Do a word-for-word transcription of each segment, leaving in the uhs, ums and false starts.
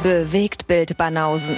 Bewegtbild Banausen.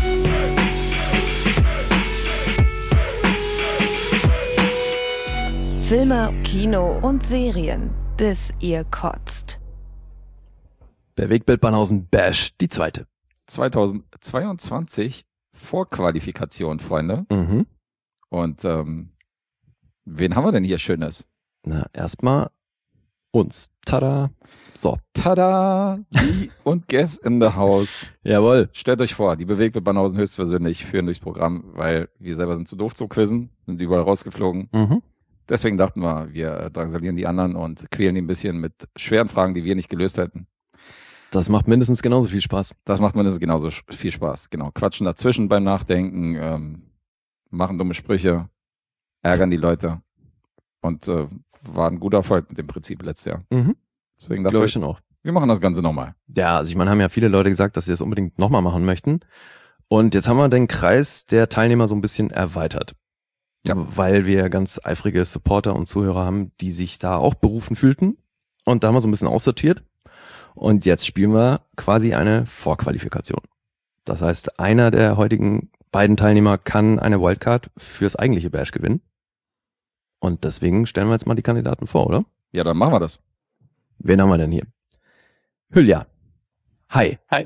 Filme, Kino und Serien, bis ihr kotzt. Bewegtbild Banausen Bash, die zweite. zweitausendzweiundzwanzig Vorqualifikation, Freunde. Mhm. Und ähm, wen haben wir denn hier Schönes? Na, erstmal uns. Tada. So. Tada! Wie und Guess in the House. Jawohl. Stellt euch vor, die Bewegtbild Banausen höchstpersönlich führen durchs Programm, weil wir selber sind zu doof zu quizzen, sind überall rausgeflogen. Mhm. Deswegen dachten wir, wir drangsalieren die anderen und quälen die ein bisschen mit schweren Fragen, die wir nicht gelöst hätten. Das macht mindestens genauso viel Spaß. Das macht mindestens genauso viel Spaß. Genau. Quatschen dazwischen beim Nachdenken, ähm, machen dumme Sprüche, ärgern die Leute. Und äh, war ein guter Erfolg mit dem Prinzip letztes Jahr. Mhm. Deswegen dachte Glaube ich, ich schon auch. wir machen das Ganze nochmal. Ja, also ich meine, haben ja viele Leute gesagt, dass sie das unbedingt nochmal machen möchten. Und jetzt haben wir den Kreis der Teilnehmer so ein bisschen erweitert. Ja. Weil wir ganz eifrige Supporter und Zuhörer haben, die sich da auch berufen fühlten. Und da haben wir so ein bisschen aussortiert. Und jetzt spielen wir quasi eine Vorqualifikation. Das heißt, einer der heutigen beiden Teilnehmer kann eine Wildcard fürs eigentliche Bash gewinnen. Und deswegen stellen wir jetzt mal die Kandidaten vor, oder? Ja, dann machen wir das. Wen haben wir denn hier? Hülya. Hi. Hi.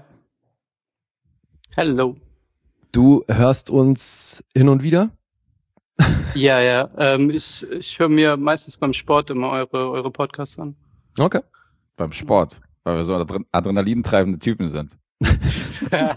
Hallo. Du hörst uns hin und wieder? Ja, ja. Ähm, ich ich höre mir meistens beim Sport immer eure, eure Podcasts an. Okay. Beim Sport, weil wir so adren- adrenalintreibende Typen sind. Das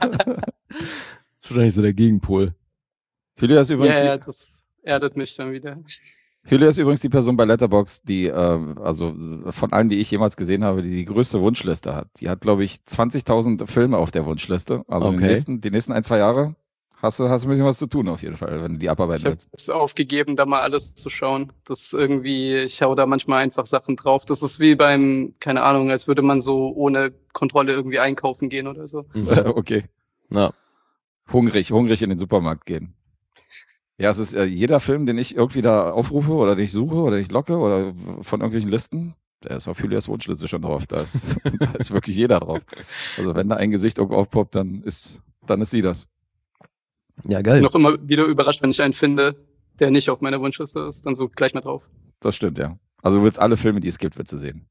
ist wahrscheinlich so der Gegenpol. Hülya ist übrigens Ja, die, ja, das erdet mich dann wieder. Hülya ist übrigens die Person bei Letterboxd, die, äh, also von allen, die ich jemals gesehen habe, die die größte Wunschliste hat. Die hat, glaube ich, zwanzigtausend Filme auf der Wunschliste. Also Okay. die, nächsten, die nächsten ein, zwei Jahre hast du, hast du ein bisschen was zu tun auf jeden Fall, wenn du die abarbeiten Ich habe willst. es aufgegeben, da mal alles zu schauen. Das ist irgendwie, ich hau da manchmal einfach Sachen drauf. Das ist wie beim, keine Ahnung, als würde man so ohne Kontrolle irgendwie einkaufen gehen oder so. Okay. Na, Hungrig, hungrig in den Supermarkt gehen. Ja, es ist äh, jeder Film, den ich irgendwie da aufrufe oder den ich suche oder den ich locke oder von irgendwelchen Listen, der ist auf Hülyas Wunschliste schon drauf. Da ist, da ist wirklich jeder drauf. Also wenn da ein Gesicht irgendwo aufpoppt, dann ist, dann ist sie das. ja, Ich geil. bin noch immer wieder überrascht, wenn ich einen finde, der nicht auf meiner Wunschliste ist, dann so gleich mal drauf. Das stimmt, ja. Also du willst alle Filme, die es gibt, willst du sehen.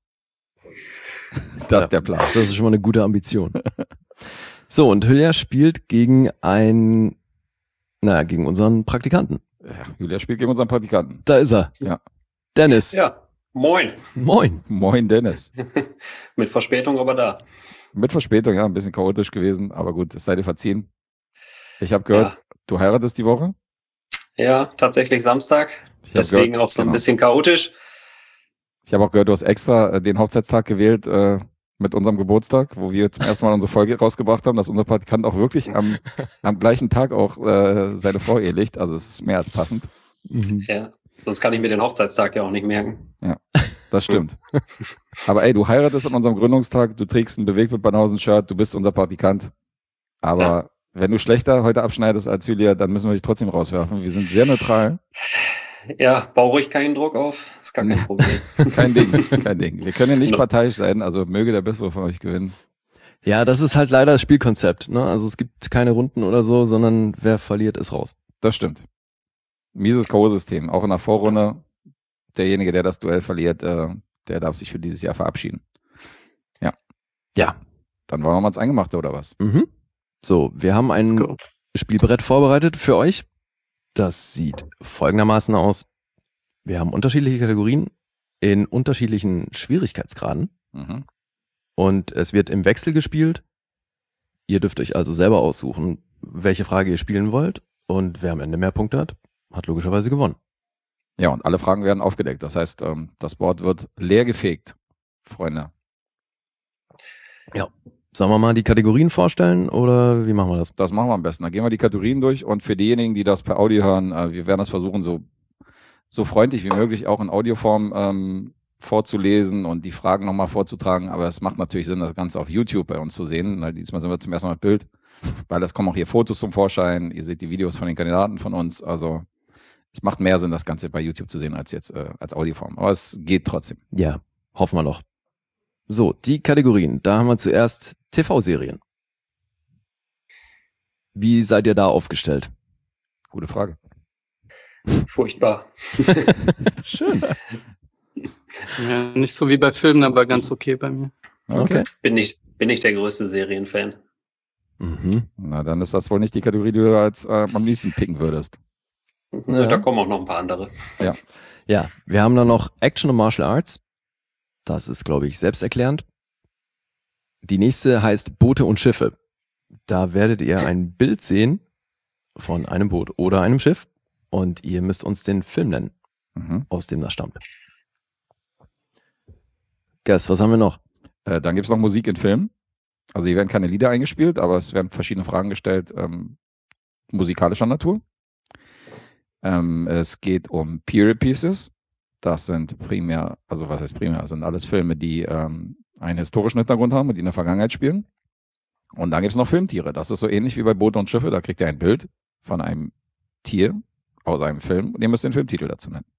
Das ist der Plan. Das ist schon mal eine gute Ambition. So, und Hülya spielt gegen ein, naja, gegen unseren Praktikanten. Ja, Hülya spielt gegen unseren Praktikanten. Da ist er. Ja. Dennis. Ja, moin. Moin. Moin Dennis. Mit Verspätung, aber da. Mit Verspätung, ja, ein bisschen chaotisch gewesen, aber gut, es sei dir verziehen. Ich habe gehört, Ja. du heiratest die Woche. Ja, tatsächlich Samstag. Ich hab Deswegen gehört, auch so ein genau. bisschen chaotisch. Ich habe auch gehört, du hast extra äh, den Hochzeitstag gewählt äh, mit unserem Geburtstag, wo wir zum ersten Mal unsere Folge rausgebracht haben, dass unser Praktikant auch wirklich am, am gleichen Tag auch äh, seine Frau ehelicht. Also es ist mehr als passend. Mhm. Ja, sonst kann ich mir den Hochzeitstag ja auch nicht merken. Das stimmt. Aber ey, du heiratest an unserem Gründungstag, du trägst ein Bewegtbild Banausen-Shirt, du bist unser Praktikant. Aber Ja. wenn du schlechter heute abschneidest als Hülya, dann müssen wir dich trotzdem rauswerfen. Wir sind sehr neutral. Ja, bau ruhig keinen Druck auf. Ist gar kein Problem. Kein Ding, kein Ding. Wir können ja nicht No. parteiisch sein, also möge der Bessere von euch gewinnen. Ja, das ist halt leider das Spielkonzept. Ne? Also es gibt keine Runden oder so, sondern wer verliert, ist raus. Das stimmt. Mieses K O-System. Auch in der Vorrunde, derjenige, der das Duell verliert, äh, der darf sich für dieses Jahr verabschieden. Ja. Ja. Dann wollen wir mal ins Eingemachte, oder was? Mhm. So, wir haben Let's ein go. Spielbrett vorbereitet für euch. Das sieht folgendermaßen aus. Wir haben unterschiedliche Kategorien in unterschiedlichen Schwierigkeitsgraden Mhm. und es wird im Wechsel gespielt. Ihr dürft euch also selber aussuchen, welche Frage ihr spielen wollt, und wer am Ende mehr Punkte hat, hat logischerweise gewonnen. Ja, und alle Fragen werden aufgedeckt. Das heißt, ähm, das Board wird leer gefegt, Freunde. Sollen wir mal die Kategorien vorstellen oder wie machen wir das? Das machen wir am besten. Dann gehen wir die Kategorien durch und für diejenigen, die das per Audio hören, äh, wir werden das versuchen, so, so freundlich wie möglich auch in Audioform ähm, vorzulesen und die Fragen nochmal vorzutragen. Aber es macht natürlich Sinn, das Ganze auf YouTube bei uns zu sehen. Weil diesmal sind wir zum ersten Mal mit Bild, weil es kommen auch hier Fotos zum Vorschein. Ihr seht die Videos von den Kandidaten von uns. Also es macht mehr Sinn, das Ganze bei YouTube zu sehen als jetzt äh, als Audioform. Aber es geht trotzdem. Ja, hoffen wir doch. So, die Kategorien. Da haben wir zuerst T V-Serien. Wie seid ihr da aufgestellt? Gute Frage. Furchtbar. Schön. Ja, nicht so wie bei Filmen, aber ganz okay bei mir. Okay. Bin nicht, bin nicht der größte Serienfan. Mhm. Na, dann ist das wohl nicht die Kategorie, die du als äh, am liebsten picken würdest. Ja. Da kommen auch noch ein paar andere. Ja, wir haben dann noch Action und Martial Arts. Das ist, glaube ich, selbsterklärend. Die nächste heißt Boote und Schiffe. Da werdet ihr ein Bild sehen von einem Boot oder einem Schiff und ihr müsst uns den Film nennen, Mhm. aus dem das stammt. Guess, was haben wir noch? Äh, dann gibt es noch Musik in Filmen. Also hier werden keine Lieder eingespielt, aber es werden verschiedene Fragen gestellt, ähm, musikalischer Natur. Ähm, es geht um Period Pieces. Das sind primär, also was heißt primär, das sind alles Filme, die ähm, einen historischen Hintergrund haben und die in der Vergangenheit spielen. Und dann gibt es noch Filmtiere. Das ist so ähnlich wie bei Boote und Schiffe. Da kriegt ihr ein Bild von einem Tier aus einem Film und ihr müsst den Filmtitel dazu nennen.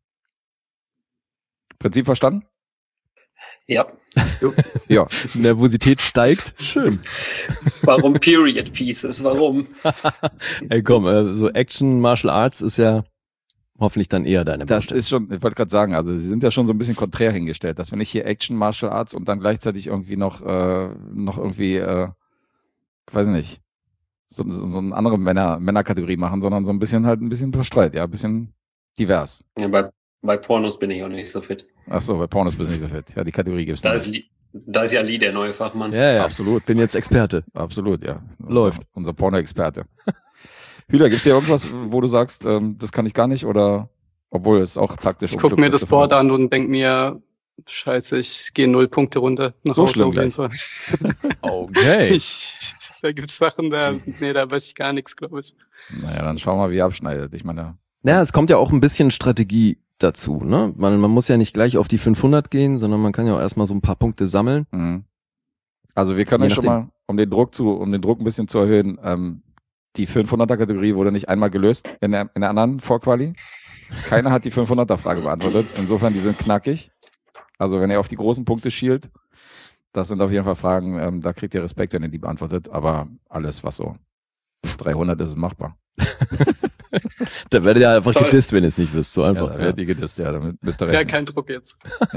Prinzip verstanden? Ja. Ja. Nervosität steigt. Schön. Warum Period Pieces? Warum? Ey, komm, äh, so Action, Martial Arts ist ja hoffentlich dann eher deine Das Baustelle. ist schon, ich wollte gerade sagen, also sie sind ja schon so ein bisschen konträr hingestellt, dass wenn ich hier Action, Martial Arts und dann gleichzeitig irgendwie noch, äh, noch irgendwie, äh, weiß nicht, so, so so eine andere Männer, Männerkategorie machen, sondern so ein bisschen halt ein bisschen verstreut, ja, ein bisschen divers. Ja, bei, bei Pornos bin ich auch nicht so fit. Achso, bei Pornos bist du nicht so fit. Ja, die Kategorie gibt's Da ist, nicht. Lee- da ist ja Lee der neue Fachmann. Ja, ja. Absolut. Bin jetzt Experte. Absolut, ja. Läuft. Unser, unser Porno-Experte. Hüder, gibt's hier irgendwas, wo du sagst, ähm, das kann ich gar nicht oder, obwohl es auch taktisch Ich gucke mir das umglückt ist, Board an und denke mir, scheiße, ich gehe null Punkte runter. nach So Hause schlimm auf jeden gleich. Fall. Okay. Ich, da gibt's Sachen, da, nee, da weiß ich gar nichts, glaube ich. Naja, dann schauen wir mal, wie ihr abschneidet. Ich meine, Naja, es kommt ja auch ein bisschen Strategie dazu, ne? Man, man muss ja nicht gleich auf die fünfhundert gehen, sondern man kann ja auch erstmal so ein paar Punkte sammeln. Mhm. Also wir können Je euch schon nachdem. mal, um den Druck zu, um den Druck ein bisschen zu erhöhen, ähm, die fünfhunderter-Kategorie wurde nicht einmal gelöst in der, in der anderen Vorquali. Keiner hat die fünfhunderter-Frage beantwortet. Insofern, die sind knackig. Also wenn ihr auf die großen Punkte schielt, das sind auf jeden Fall Fragen, ähm, da kriegt ihr Respekt, wenn ihr die beantwortet. Aber alles, was so bis dreihundert ist, ist machbar. Da werdet ihr einfach Toll. gedisst, wenn ihr es nicht wisst. So Ja, einfach. da Ja, werdet ihr gedisst, ja, damit müsst ihr Ja, rechnen. kein Druck jetzt.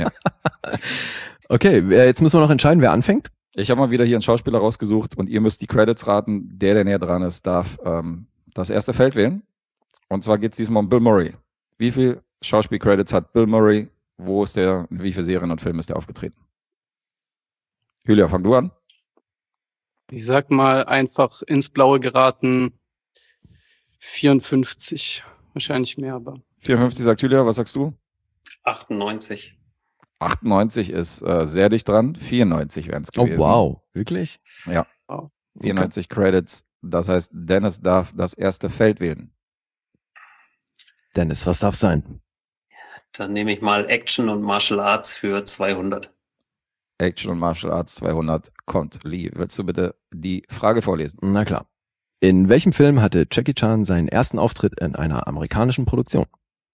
Okay, wer- jetzt müssen wir noch entscheiden, wer anfängt. Ich habe mal wieder hier einen Schauspieler rausgesucht und ihr müsst die Credits raten. Der, der näher dran ist, darf ähm, das erste Feld wählen. Und zwar geht es diesmal um Bill Murray. Wie viel Schauspiel-Credits hat Bill Murray? Wo ist der, in wie viele Serien und Filmen ist der aufgetreten? Julia, fang du an. Ich sag mal einfach ins Blaue geraten vierundfünfzig. Wahrscheinlich mehr, aber. vierundfünfzig sagt Julia, was sagst du? achtundneunzig. achtundneunzig ist äh, sehr dicht dran. vierundneunzig wären es Oh, gewesen. wow. Wirklich? Ja. Wow. vierundneunzig Credits. Das heißt, Dennis darf das erste Feld wählen. Dennis, was darf sein? Dann nehme ich mal Action und Martial Arts für zweihundert. Action und Martial Arts zweihundert kommt. Lee, willst du bitte die Frage vorlesen? Na klar. In welchem Film hatte Jackie Chan seinen ersten Auftritt in einer amerikanischen Produktion?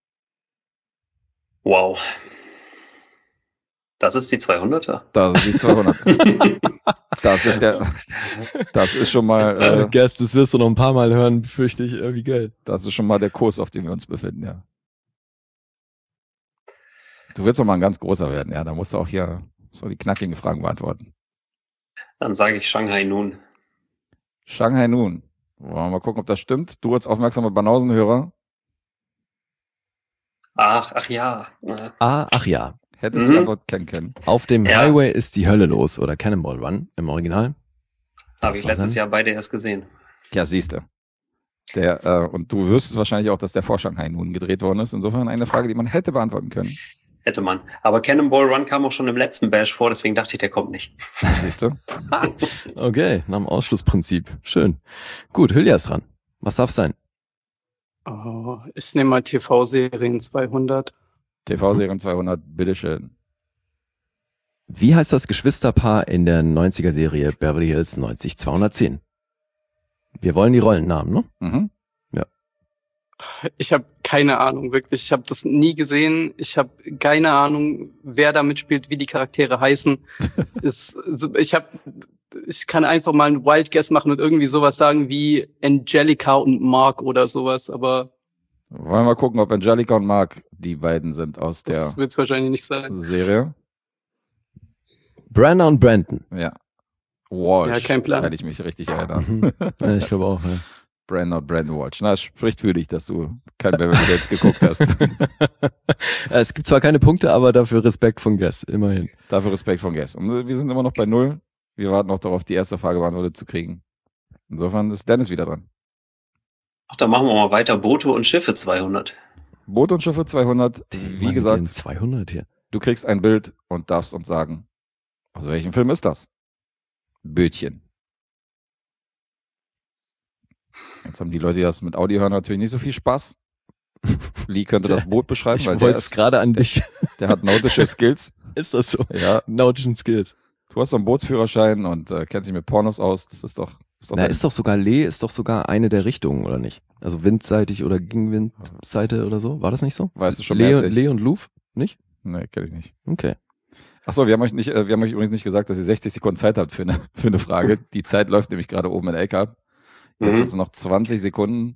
Wow. Das ist die zweihunderter. Das ist die zweihundert. Das ist der, das ist schon mal, Äh, äh, Guest, das wirst du noch ein paar Mal hören, fürchte ich, äh, wie geil. das ist schon mal der Kurs, auf dem wir uns befinden, ja. Du willst doch mal ein ganz großer werden, ja. Da musst du auch hier so die knackigen Fragen beantworten. Dann sage ich Shanghai Noon. Shanghai Noon. Wollen wir mal gucken, ob das stimmt. Du als aufmerksamer Banausenhörer Ach, ach ja. Äh, Ah, ach ja. hättest Mhm. die Antwort kennen können. Auf dem Ja. Highway ist die Hölle los oder Cannonball Run im Original. Habe Das ich war letztes sein- Jahr beide erst gesehen. Ja, siehste. Der, äh, und du wüsstest wahrscheinlich auch, dass der vor Shanghai Noon gedreht worden ist. Insofern eine Frage, die man hätte beantworten können. Hätte man. Aber Cannonball Run kam auch schon im letzten Bash vor, deswegen dachte ich, der kommt nicht. Siehst du? Okay, nach dem Ausschlussprinzip. Schön. Gut, Hülya ist dran. Was darf sein? Oh, ich nehme mal T V-Serien zweihundert. T V-Serien zweihundert, bitteschön. Wie heißt das Geschwisterpaar in der neunziger-Serie Beverly Hills neunzig zweihundertzehn? Wir wollen die Rollennamen, ne? Mhm. Ich habe keine Ahnung, wirklich. Ich habe das nie gesehen. Ich habe keine Ahnung, wer da mitspielt, wie die Charaktere heißen. Ist, ich habe ich kann einfach mal einen Wild Guess machen und irgendwie sowas sagen wie Angelica und Mark oder sowas, aber Wollen wir mal gucken, ob Angelica und Mark die beiden sind aus der das wird es wahrscheinlich nicht sein. Serie. Brandon und Brandon. Ja. Walsh. Ja, kein Plan. Wenn ich mich richtig erinnere. Mhm. Ja, ich glaube auch. Ja. Brandon, Brandon Walsh. Na, es spricht für dich, dass du kein Beverly Hills geguckt hast. Es gibt zwar keine Punkte, aber dafür Respekt von Guess, immerhin. Dafür Respekt von Guess. Und wir sind immer noch bei Null. Wir warten noch darauf, die erste Frage beantwortet zu kriegen. Insofern ist Dennis wieder dran. Ach, dann machen wir mal weiter. Boote und Schiffe zweihundert. Boot und Schiffe zweihundert. Die Wie Mann, gesagt, den zweihundert hier. du kriegst ein Bild und darfst uns sagen, aus welchem Film ist das? Bötchen. Jetzt haben die Leute, die das mit Audio hören, natürlich nicht so viel Spaß. Lee könnte das Boot beschreiben, Ich weil der, wollte es ist, gerade an dich. der hat nautische Skills. Ist das so? Ja, Nautischen Skills. du hast so einen Bootsführerschein und äh, kennst dich mit Pornos aus. Das ist doch, ist doch Na, dein- ist doch sogar Lee, ist doch sogar eine der Richtungen, oder nicht? Also windseitig oder gegen Windseite oder so? War das nicht so? Weißt du schon mehr Lee, als ich? Lee und Louvre? Nicht? Nee, kenn ich nicht. Okay. Achso, wir haben euch nicht, äh, wir haben euch übrigens nicht gesagt, dass ihr sechzig Sekunden Zeit habt für eine, für eine Frage. Die Zeit läuft nämlich gerade oben in der Ecke ab. Jetzt Mhm. sind es noch zwanzig Sekunden,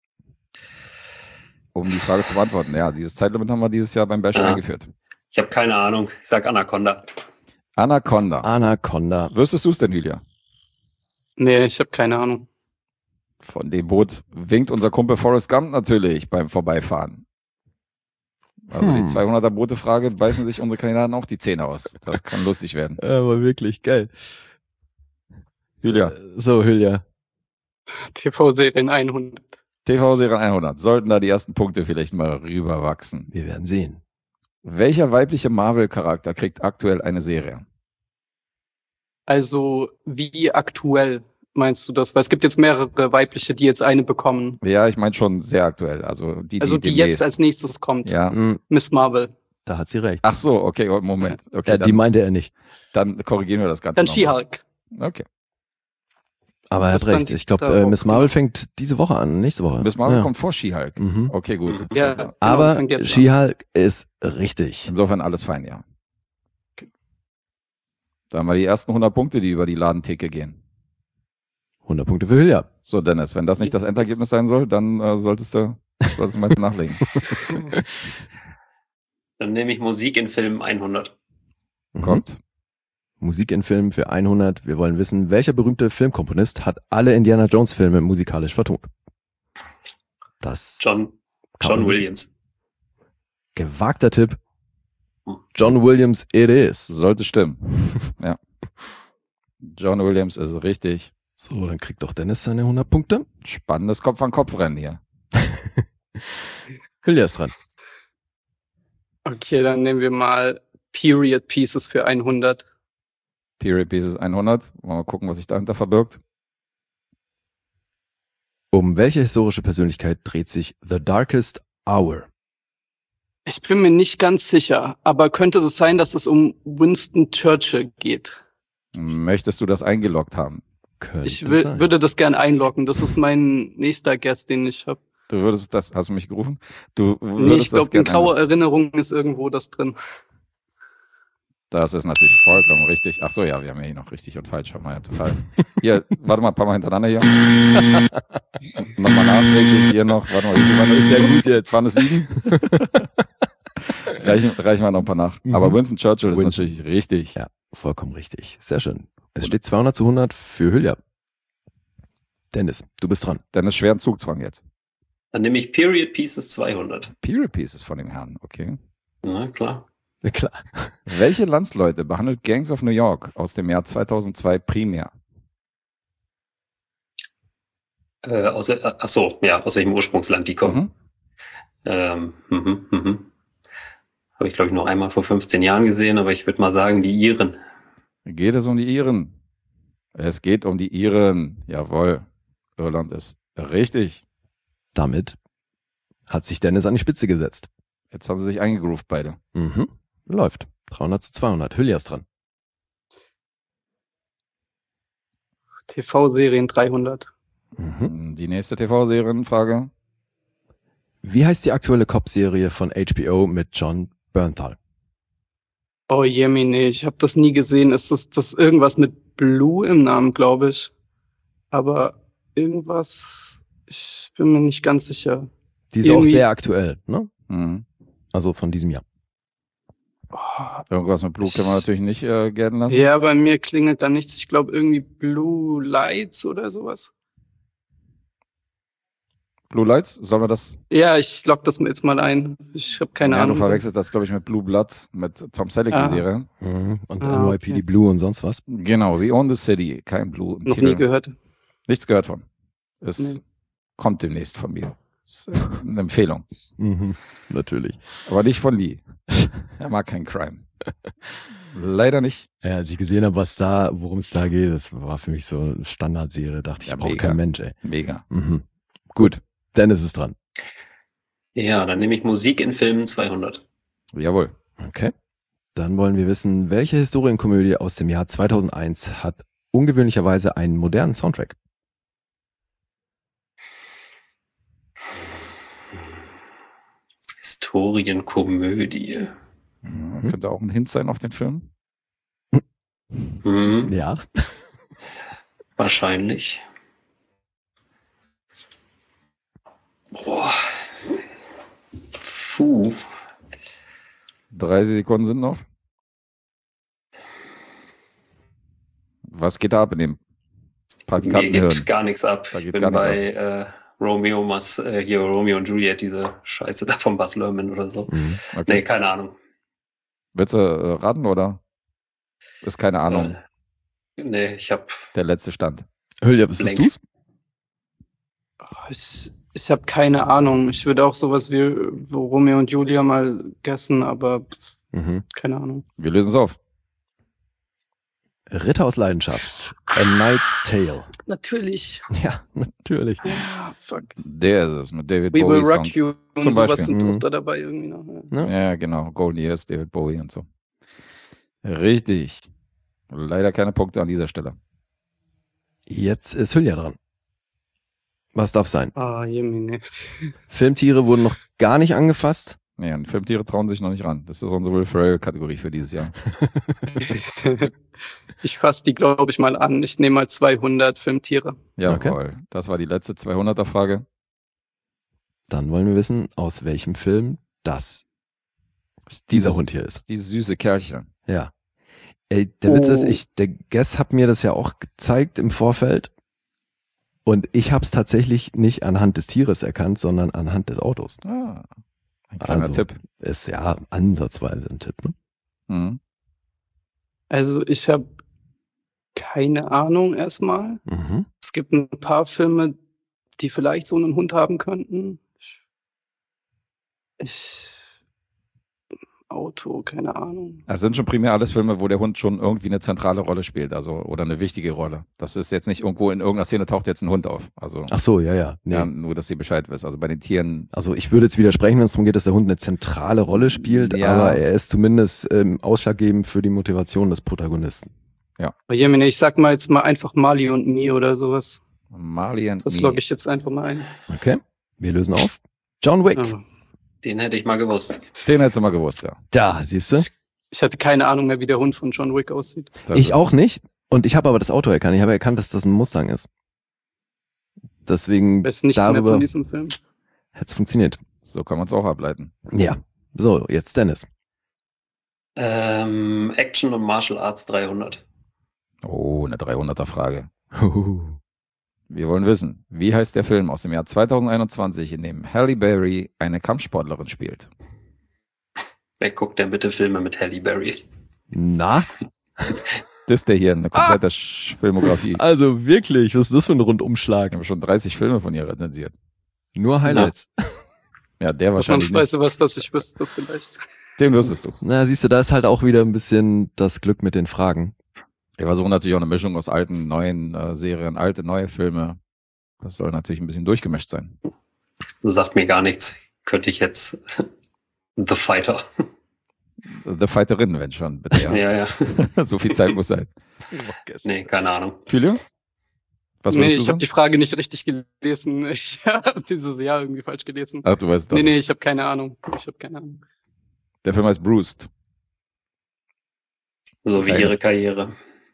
um die Frage zu beantworten. Ja, dieses Zeitlimit haben wir dieses Jahr beim Bash Ja. eingeführt. Ich habe keine Ahnung. Ich sag Anaconda. Anaconda. Anaconda. Wüsstest du es denn, Julia? Nee, ich habe keine Ahnung. Von dem Boot winkt unser Kumpel Forrest Gump natürlich beim Vorbeifahren. Also Hm. die zweihunderter Boote-Frage beißen sich unsere Kandidaten auch die Zähne aus. Das kann lustig werden. Aber wirklich geil. Julia, Äh, So, Hülya. T V-Serien hundert. T V-Serie hundert. Sollten da die ersten Punkte vielleicht mal rüberwachsen. Wir werden sehen. Welcher weibliche Marvel-Charakter kriegt aktuell eine Serie? Also wie aktuell meinst du das? Weil es gibt jetzt mehrere weibliche, die jetzt eine bekommen. Ja, ich meine schon sehr aktuell. Also die, Also die demnächst- jetzt als nächstes kommt. Ja. Hm, Miss Marvel. da hat sie recht. Ach so, okay, oh, Moment. Okay, ja, die dann, meinte er nicht. dann korrigieren wir das Ganze Dann noch She-Hulk. mal. Okay. Aber er hat Das dann recht. die Ich glaube, da äh, Miss auch- Marvel fängt diese Woche an, nächste Woche. Miss Marvel ja. kommt vor She-Hulk. Mhm. Okay, gut. Ja, Also, genau, Aber fängt jetzt an. She-Hulk ist richtig. insofern alles fein, ja. Da haben wir die ersten hundert Punkte, die über die Ladentheke gehen. hundert Punkte für Hülya. So, Dennis, wenn das nicht das Endergebnis sein soll, dann äh, solltest du solltest du mal nachlegen. Dann nehme ich Musik in Filmen hundert. Mhm. Kommt. Musik in Filmen für hundert. Wir wollen wissen, welcher berühmte Filmkomponist hat alle Indiana Jones Filme musikalisch vertont? Das John, kann John man wissen. Williams. Gewagter Tipp. John Williams it is. Sollte stimmen. Ja. John Williams ist richtig. So, dann kriegt doch Dennis seine hundert Punkte. Spannendes Kopf-an-Kopf-Rennen hier. Hülya ist dran. Okay, dann nehmen wir mal Period Pieces für hundert. Period Pieces hundert. Wollen wir mal gucken, was sich dahinter verbirgt. Um welche historische Persönlichkeit dreht sich The Darkest Hour? Ich bin mir nicht ganz sicher, aber könnte es sein, dass es um Winston Churchill geht? Möchtest du das eingeloggt haben? Könnte Ich will, sein. würde das gern einloggen. Das ist mein nächster Guest, den ich habe. Du würdest das, hast du mich gerufen? Du Nee, würdest ich glaube, in gerne grauer Erinnerung ist irgendwo das drin. Das ist natürlich vollkommen richtig. Ach so, ja, wir haben ja hier noch richtig und falsch. Haben wir ja total. Hier, warte mal ein paar Mal hintereinander hier. Nochmal nachträglich hier noch. Warte mal, wie viel waren das? Sehr gut jetzt. Waren es sieben? reichen, reichen wir noch ein paar nach. Mhm. Aber Winston Churchill ist Winston. natürlich richtig. Ja, vollkommen richtig. Sehr schön. Es steht zweihundert zu hundert für Hülya. Dennis, du bist dran. Dann ist schweren Zugzwang jetzt. Dann nehme ich Period Pieces zweihundert. Period Pieces von dem Herrn, okay. Na klar. Na klar. Welche Landsleute behandelt Gangs of New York aus dem Jahr zweitausendzwei primär? Äh, aus, äh, ach so, ja, aus welchem Ursprungsland die kommen. Mhm. Ähm, mhm, mhm. Habe ich, glaube ich, noch einmal vor fünfzehn Jahren gesehen, aber ich würde mal sagen, die Iren. Geht es um die Iren? Es geht um die Iren. Jawohl. Irland ist richtig. Damit hat sich Dennis an die Spitze gesetzt. Jetzt haben sie sich eingegroovt beide. Mhm. Läuft. dreihundert zu zweihundert. Hülya ist dran. T V-Serien dreihundert. Mhm. Die nächste T V-Serienfrage. Wie heißt die aktuelle Cop-Serie von H B O mit John Bernthal? Oh Jemine, ich habe das nie gesehen. Ist das, das irgendwas mit Blue im Namen, glaube ich. Aber irgendwas, ich bin mir nicht ganz sicher. Die ist auch Irgendwie- sehr aktuell, ne? Mhm. Also von diesem Jahr. Oh, Irgendwas mit Blue können wir natürlich nicht äh, gelten lassen. ja, bei mir klingelt da nichts. Ich glaube irgendwie Blue Lights oder sowas. Blue Lights, sollen wir das? Ja, ich lock das jetzt mal ein. Ich habe keine ja, Ahnung. du verwechselst das, glaube ich, mit Blue Bloods, mit Tom Selleck, Ah. die Serie. Mhm. Und Ah, N Y P D okay. Blue und sonst was. Genau, We Own the City, kein Blue im Noch Titel. nie gehört. Nichts gehört von. Es Nee. kommt demnächst von mir. Ist äh, eine Empfehlung. Mhm. Natürlich. Aber nicht von Lee. Er mag kein Crime. Leider nicht. Ja, als ich gesehen habe, was da, worum es da geht, das war für mich so eine Standardserie. Dachte ich, Ja, brauche mega. kein Mensch, ey. Mega. Mhm. Gut, Dennis ist dran. Ja, dann nehme ich Musik in Filmen zweihundert. Jawohl. Okay. Dann wollen wir wissen, welche Historienkomödie aus dem Jahr zweitausendeins hat ungewöhnlicherweise einen modernen Soundtrack? Historienkomödie. Ja, könnte auch ein Hint sein auf den Film. Hm, Ja. wahrscheinlich. Boah. Puh. dreißig Sekunden sind noch. Was geht da ab in dem Mir Praktikantenhirn? geht gar nichts ab. Da Ich geht bin gar nichts bei äh, Romeo, Mas, äh, hier Romeo und Juliet, diese Scheiße da von Baz Luhrmann oder so. Mhm. Nee, Okay. keine Ahnung. Willst du äh, raten oder? Ist keine Ahnung. Äh, nee, ich habe Der letzte Stand. Hülya, wüsstest Blank. du's? Oh, ich ich habe keine Ahnung. Ich würde auch sowas wie Romeo und Julia mal gessen, aber pff, Mhm. keine Ahnung. Wir lösen es auf. Ritter aus Leidenschaft. A Knight's Tale. Natürlich. Ja, natürlich. Ah, fuck. Der ist es mit David We Bowie Will Rock Songs. You und Zum sowas Beispiel. sind Mhm. doch da dabei irgendwie noch. Ja. Ne? Ja, genau. Golden Years, David Bowie und so. Richtig. Leider keine Punkte an dieser Stelle. Jetzt ist Hülya dran. Was darf sein? Ah, Jemine. Filmtiere wurden noch gar nicht angefasst. Nee, und Filmtiere trauen sich noch nicht ran. Das ist unsere Will Ferrell-Kategorie für dieses Jahr. Ich fasse die, glaube ich, mal an. Ich nehme mal zweihundert Filmtiere. Jawohl. Das war die letzte zweihunderter-Frage. Dann wollen wir wissen, aus welchem Film das dieser Dieses- Hund hier ist. Dieses süße Kerlchen. Ja. Ey, der Witz ist, Oh. ich, der Guess hat mir das ja auch gezeigt im Vorfeld. Und ich habe es tatsächlich nicht anhand des Tieres erkannt, sondern anhand des Autos. Ah, ein kleiner Also. Tipp. Ist ja ansatzweise ein Tipp, ne? Mhm. Also ich habe keine Ahnung erstmal. Mhm. Es gibt ein paar Filme, die vielleicht so einen Hund haben könnten. Ich, Auto, keine Ahnung. Es sind schon primär alles Filme, wo der Hund schon irgendwie eine zentrale Rolle spielt, also oder eine wichtige Rolle. Das ist jetzt nicht irgendwo in irgendeiner Szene taucht jetzt ein Hund auf. Also Ach so, ja, ja. Nee. ja, nur, dass ihr Bescheid wisst. Also bei den Tieren, Also ich würde jetzt widersprechen, wenn es darum geht, dass der Hund eine zentrale Rolle spielt, Ja. aber er ist zumindest ähm, ausschlaggebend für die Motivation des Protagonisten. Aber Jemine, ich sag mal jetzt mal einfach Marley und Me oder sowas. Marley and Das Me. logge ich jetzt einfach mal ein. Okay, wir lösen auf. John Wick. Ja. Den hätte ich mal gewusst. Den hättest du mal gewusst, ja. Da, siehst du? Ich hatte keine Ahnung mehr, wie der Hund von John Wick aussieht. Das Ich ist- auch nicht. Und ich habe aber das Auto erkannt. Ich habe erkannt, dass das ein Mustang ist. Deswegen Weiß nichts mehr darüber von diesem Film. hätte es funktioniert. So kann man es auch ableiten. Ja. So, jetzt Dennis. Ähm, Action und Martial Arts dreihundert. Oh, eine dreihunderter-Frage. Wir wollen wissen, wie heißt der Film aus dem Jahr zweitausendeinundzwanzig, in dem Halle Berry eine Kampfsportlerin spielt? Wer guckt denn bitte Filme mit Halle Berry? Na? Das ist der hier, eine komplette Sch- Filmografie. Also wirklich, was ist das für ein Rundumschlag? Wir haben schon dreißig Filme von ihr rezensiert. Nur Highlights. Ja, der wahrscheinlich nicht. Ausnahmsweise was, was ich wüsste vielleicht. Den wüsstest du. Na, siehst du, da ist halt auch wieder ein bisschen das Glück mit den Fragen. Wir versuchen natürlich auch eine Mischung aus alten, neuen äh, Serien, alte, neue Filme. Das soll natürlich ein bisschen durchgemischt sein. Sagt mir gar nichts. Könnte ich jetzt The Fighter. The Fighterin, wenn schon, bitte. Ja. Ja, ja. So viel Zeit muss sein. Nee, keine Ahnung. Julio? Was Nee, würdest ich du habe die sagen? Frage nicht richtig gelesen. Ich habe dieses Jahr irgendwie falsch gelesen. Ach, du weißt doch. Nee, nee, ich habe keine Ahnung. Ich habe keine Ahnung. Der Film heißt Bruised. So wie Keine. ihre Karriere.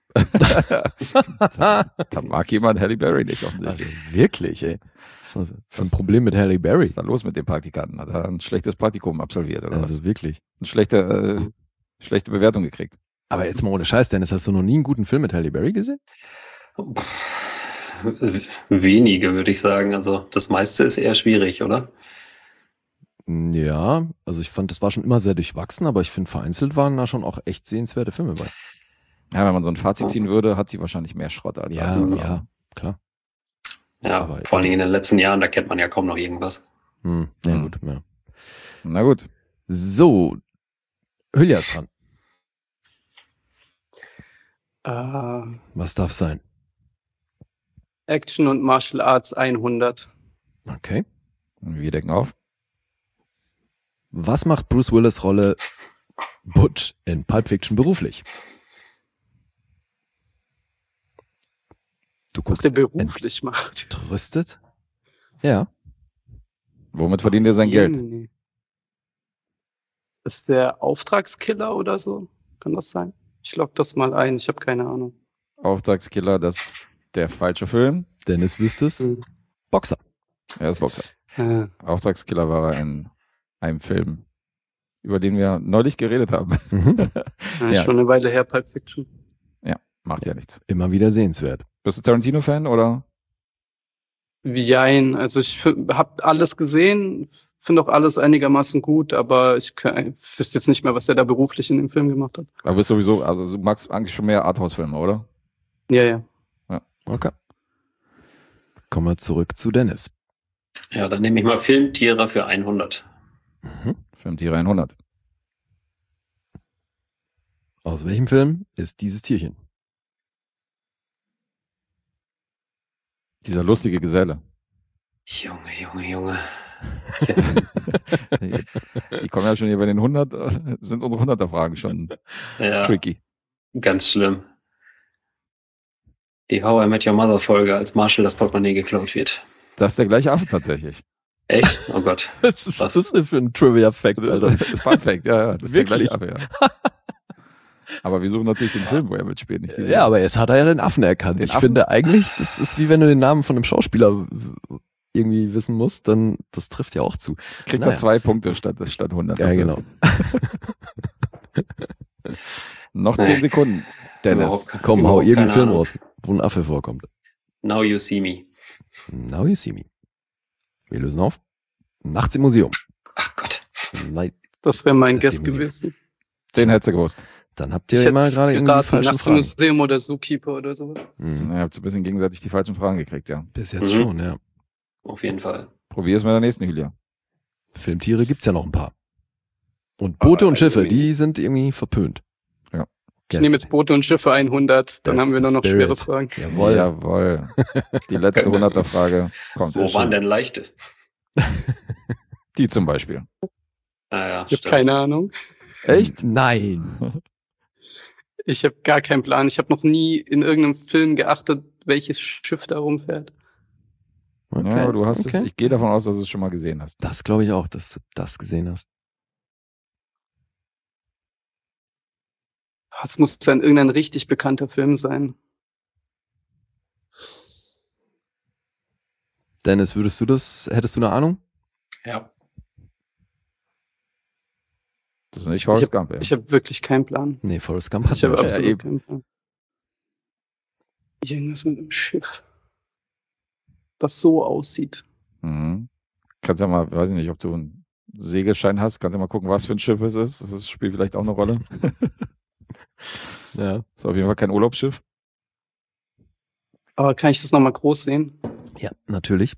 da, da mag jemand Halle Berry nicht Also offensichtlich. wirklich, ey. Was ist das für ein Was- Problem mit Halle Was Berry? ist da los mit dem Praktikanten? Hat er ein schlechtes Praktikum absolviert oder Also was? wirklich. Eine schlechte, äh, schlechte Bewertung gekriegt. Aber jetzt mal ohne Scheiß, Dennis, hast du noch nie einen guten Film mit Halle Berry gesehen? Wenige, würde ich sagen. Also das meiste ist eher schwierig, oder? Ja, also ich fand, das war schon immer sehr durchwachsen, aber ich finde, vereinzelt waren da schon auch echt sehenswerte Filme bei. Ja, wenn man so ein Fazit ziehen würde, hat sie wahrscheinlich mehr Schrott als Ja, alles andere. ja, klar. Ja, Aber- vor allen Dingen in den letzten Jahren, da kennt man ja kaum noch irgendwas. Hm, ja, Hm. gut, ja. Na gut. So, Hülya ist dran. Äh, Was darf sein? Action und Martial Arts hundert. Okay. Wir decken auf. Was macht Bruce Willis Rolle Butch in Pulp Fiction beruflich? Du Was guckst der beruflich macht. entrüstet? Ja. Womit verdient er sein Geld? Jemini. Ist der Auftragskiller oder so? Kann das sein? Ich log das mal ein, ich habe keine Ahnung. Auftragskiller, das ist der falsche Film. Dennis wisst es. Hm. Boxer. Er ist Boxer. Äh, Auftragskiller war er in einem Film, über den wir neulich geredet haben. Mhm. ja, Ja. Schon eine Weile her, Pulp Fiction. Macht ja nichts. Immer wieder sehenswert. Bist du Tarantino-Fan oder? Jein, also ich habe alles gesehen, finde auch alles einigermaßen gut, aber ich kann- wüsste jetzt nicht mehr, was er da beruflich in dem Film gemacht hat. Aber bist sowieso, also du magst eigentlich schon mehr Arthouse-Filme, oder? Ja, ja. Okay. Kommen wir zurück zu Dennis. Ja, dann nehme ich mal Filmtiere für hundert. Mhm. Filmtiere hundert. Aus welchem Film ist dieses Tierchen? Dieser lustige Geselle. Junge, Junge, Junge. Die kommen ja schon hier bei den hundert, äh, sind unsere hunderter-Fragen schon Ja, tricky. ganz schlimm. Die How I Met Your Mother Folge, als Marshall das Portemonnaie geklaut wird. Das ist der gleiche Affe tatsächlich. Echt? Oh Gott. Was ist Was? das denn für ein Trivia-Fact, Das ist Fun Fact, ja, ja. Das ist Wirklich? der gleiche Affe, ja. Aber wir suchen natürlich den Film, wo er mitspielt, nicht die Ja, aber jetzt hat er ja den Affen erkannt. Den ich Affen? finde eigentlich, das ist wie wenn du den Namen von einem Schauspieler w- irgendwie wissen musst, dann das trifft ja auch zu. Kriegt naja. er zwei Punkte statt, statt hundert. Ja, dafür. genau. Noch zehn Nee. Sekunden, Dennis. Überhaupt- Komm, hau überhaupt irgendeinen keine Film Ahnung. raus, wo ein Affe vorkommt. Now You See Me. Now you see me. Wir lösen auf. Nachts im Museum. Ach Gott. Nein, Das wäre mein Das Guess ist die Musik. gewesen. Den hättest du gewusst. dann habt ihr Ich immer hätte gerade irgendwie die geraten, falschen nachts im Fragen. Museum oder Zookeeper oder sowas. Mhm. Ihr habt so ein bisschen gegenseitig die falschen Fragen gekriegt, ja. Bis jetzt Mhm. schon, ja. Auf jeden Fall. Probier es mit der nächsten, Julia. Filmtiere gibt's ja noch ein paar. Und Boote Aber und Schiffe, irgendwie- die sind irgendwie verpönt. Ja. Ich nehme jetzt Boote und Schiffe hundert, dann That's haben wir nur the noch spirit. schwere Fragen. Jawohl. Jawohl. Die letzte hunderter-Frage kommt. Wo waren denn leichte? Die zum Beispiel. Ah, ja, Ich habe keine Ahnung. Echt? Nein. Ich habe gar keinen Plan. Ich habe noch nie in irgendeinem Film geachtet, welches Schiff da rumfährt. Okay. Ja, aber du hast okay. es, ich gehe davon aus, dass du es schon mal gesehen hast. Das glaube ich auch, dass du das gesehen hast. Es muss dann irgendein richtig bekannter Film sein. Dennis, würdest du das, hättest du eine Ahnung? Ja. Das ist nicht Forrest Ich Gump, ja. Ich habe wirklich keinen Plan. Nee, Forrest Gump hat Ich habe wir. absolut eben. keinen Plan. Irgendwas mit einem Schiff, das so aussieht. Mhm. Kannst ja mal, weiß ich nicht, ob du einen Segelschein hast, kannst ja mal gucken, was für ein Schiff es ist. Das spielt vielleicht auch eine Rolle. Ja. Ist auf jeden Fall kein Urlaubsschiff. Aber kann ich das nochmal groß sehen? Ja, natürlich.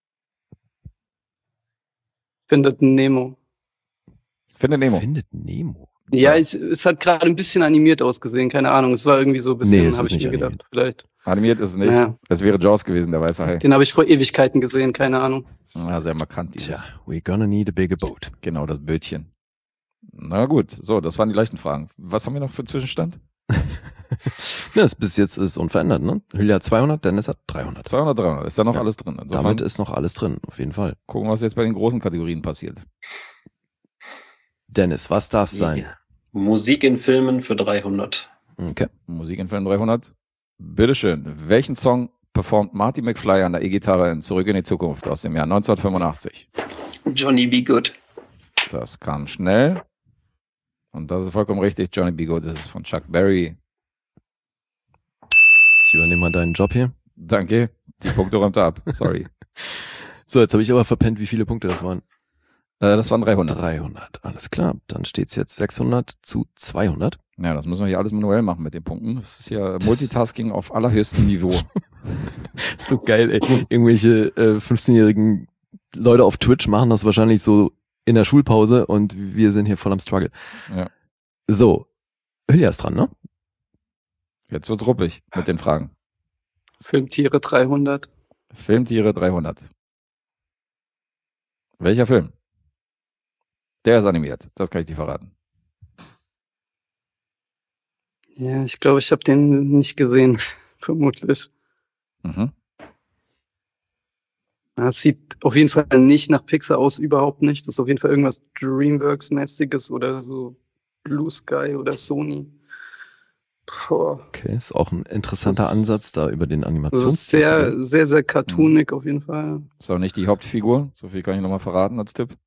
Findet Nemo. Finde Nemo. Findet Nemo. Ja, Was? ich, es hat gerade ein bisschen animiert ausgesehen, keine Ahnung. Es war irgendwie so ein bisschen, Nee, es habe ist ich mir nicht gedacht, vielleicht. Animiert ist es nicht. Ja. Es wäre Jaws gewesen, der weiße Hai. Den habe ich vor Ewigkeiten gesehen, keine Ahnung. Ja, sehr markant, dieses. Tja, we're gonna need a bigger boat. Genau, das Bötchen. Na gut, so, das waren die leichten Fragen. Was haben wir noch für einen Zwischenstand? Ja, das bis jetzt ist unverändert, ne? Hülya hat zweihundert, Dennis hat dreihundert. zweihundert, dreihundert. Ist da noch Ja. alles drin? Insofern Damit ist noch alles drin, auf jeden Fall. gucken, was jetzt bei den großen Kategorien passiert. Dennis, was darf sein? Ja. Musik in Filmen für dreihundert. Okay. Musik in Film dreihundert. Bitteschön. Welchen Song performt Marty McFly an der E-Gitarre in Zurück in die Zukunft aus dem Jahr neunzehnhundertfünfundachtzig? Johnny B. Good. Das kam schnell. Und das ist vollkommen richtig. Johnny B. Good, das ist von Chuck Berry. Ich übernehme mal deinen Job hier. Danke. Die Punkte räumt er ab. Sorry. So, jetzt habe ich aber verpennt, wie viele Punkte das waren. Äh, das waren dreihundert. dreihundert, alles klar. Dann steht es jetzt sechshundert zu zweihundert. Ja, das müssen wir hier alles manuell machen mit den Punkten. Das ist ja Multitasking auf allerhöchstem Niveau. So geil, ey. Irgendwelche äh, fünfzehnjährigen Leute auf Twitch machen das wahrscheinlich so in der Schulpause und wir sind hier voll am Struggle. Ja. So, Hülya ist dran, ne? Jetzt wird's ruppig mit den Fragen. Filmtiere dreihundert. Filmtiere dreihundert. Welcher Film? Der ist animiert, das kann ich dir verraten. Ja, ich glaube, ich habe den nicht gesehen, vermutlich. Mhm. Es sieht auf jeden Fall nicht nach Pixar aus, überhaupt nicht. Das ist auf jeden Fall irgendwas Dreamworks-mäßiges oder so Blue Sky oder Sony. Boah. Okay, ist auch ein interessanter Das- Ansatz, da über den Das ist Animationsstil zu sehr, gehen. sehr, sehr cartoonig auf jeden Fall. Ist auch nicht die Hauptfigur, so viel kann ich nochmal verraten als Tipp.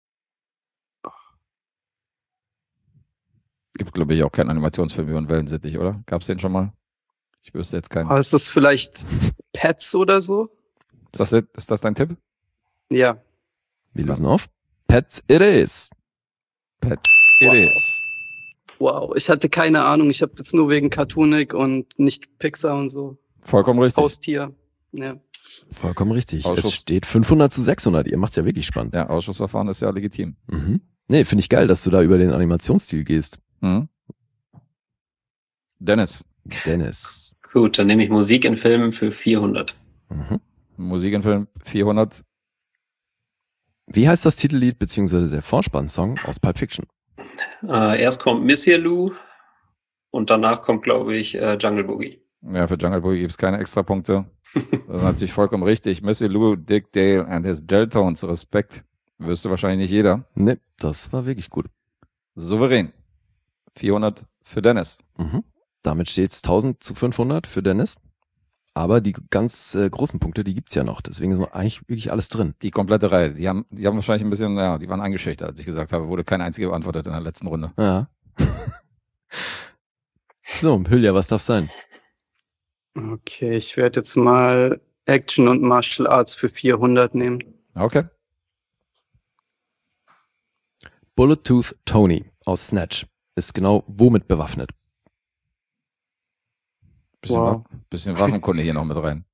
Gibt, glaube ich, auch keinen Animationsfilm über einen Wellensittich, oder? Gab's den schon mal? Ich wüsste jetzt keinen. Aber ist das vielleicht Pets oder so? Ist das, ist das dein Tipp? Ja. Wir lösen auf. Pets it is. Pet. Wow. It is. Wow, ich hatte keine Ahnung. Ich habe jetzt nur wegen Cartoonig und nicht Pixar und so. Vollkommen richtig. Haustier. Ja. Vollkommen richtig. Ausschuss. Es steht fünfhundert zu sechshundert. Ihr macht's ja wirklich spannend. Ja, Ausschussverfahren ist ja legitim. Mhm. Nee, finde ich geil, dass du da über den Animationsstil gehst. Mhm. Dennis, Dennis. Gut, dann nehme ich Musik in Filmen für vierhundert. Mhm. Musik in Film vierhundert. Wie heißt das Titellied bzw. der Vorspannsong aus Pulp Fiction? Äh, erst kommt Monsieur Lou und danach kommt, glaube ich, äh, Jungle Boogie. Ja, für Jungle Boogie gibt es keine Extrapunkte. Das ist natürlich vollkommen richtig. Missy Lou, Dick Dale and his Deltones. Respekt. Wüsste wahrscheinlich nicht jeder. Ne, das war wirklich gut. Souverän. vierhundert für Dennis. Mhm. Damit steht's tausend zu fünfhundert für Dennis. Aber die ganz äh, großen Punkte, die gibt's ja noch. Deswegen ist noch eigentlich wirklich alles drin. Die komplette Reihe. Die haben, die haben wahrscheinlich ein bisschen, ja, die waren eingeschüchtert, als ich gesagt habe, wurde keine einzige beantwortet in der letzten Runde. Ja. So, Hülya, was darf sein? Okay, ich werde jetzt mal Action und Martial Arts für vierhundert nehmen. Okay. Bullet Tooth Tony aus Snatch ist genau womit bewaffnet? Bisschen, Wow. Waff- bisschen Waffenkunde hier noch mit rein.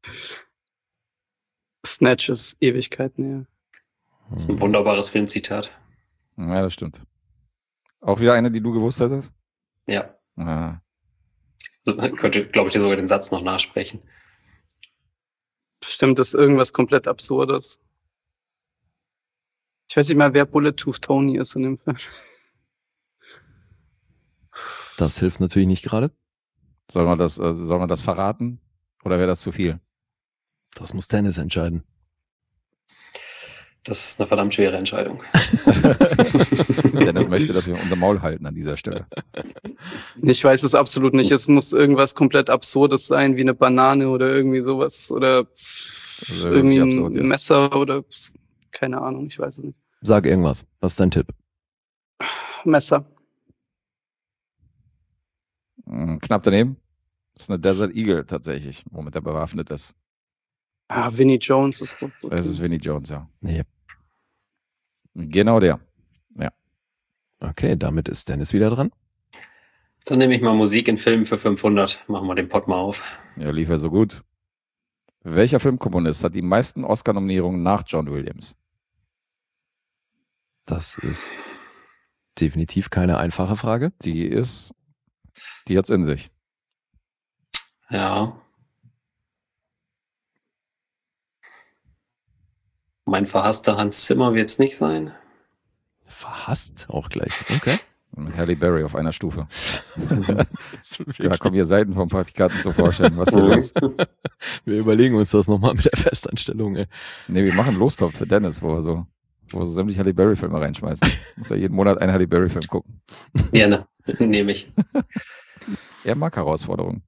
Snatch ist Ewigkeiten her. Das ist ein wunderbares Filmzitat. Ja, das stimmt. Auch wieder eine, die du gewusst hättest? Ja. Ah. So, könnte, glaube ich, dir sogar den Satz noch nachsprechen. Bestimmt ist irgendwas komplett Absurdes. Ich weiß nicht mal, wer Bullet Tooth Tony ist in dem Film. Das hilft natürlich nicht gerade. Soll man das, äh, soll man das verraten? Oder wäre das zu viel? Das muss Dennis entscheiden. Das ist eine verdammt schwere Entscheidung. Dennis möchte, dass wir unser Maul halten an dieser Stelle. Ich weiß es absolut nicht. Es muss irgendwas komplett Absurdes sein, wie eine Banane oder irgendwie sowas. Oder ist ja irgendwie wirklich ein absurd, ja. Messer oder keine Ahnung, ich weiß es nicht. Sag irgendwas. Was ist dein Tipp? Messer. Mm, Knapp daneben. Das ist eine Desert Eagle tatsächlich, womit er bewaffnet ist. Ah, Vinnie Jones ist das. Das ist Vinnie Jones, ja. Nee. Genau der. Okay, damit ist Dennis wieder dran. Dann nehme ich mal Musik in Filmen für fünfhundert. Machen wir den Pott mal auf. Ja, lief ja so gut. Welcher Filmkomponist hat die meisten Oscar-Nominierungen nach John Williams? Das ist definitiv keine einfache Frage. Die ist, die hat's in sich. Ja. Mein verhasster Hans Zimmer wird es nicht sein. Verhasst auch gleich. Okay. Mit Halle Berry auf einer Stufe. Da kommen hier Seiten vom Praktikanten zu Vorschein. Was ist hier los? Wir überlegen uns das nochmal mit der Festanstellung. Ey. Nee, wir machen einen Lostopf für Dennis, wo wir so, wo wir so sämtliche Halle Berry Filme reinschmeißen. Muss ja jeden Monat einen Halle Berry Film gucken. Gerne. Nehme ich. Er mag Herausforderungen.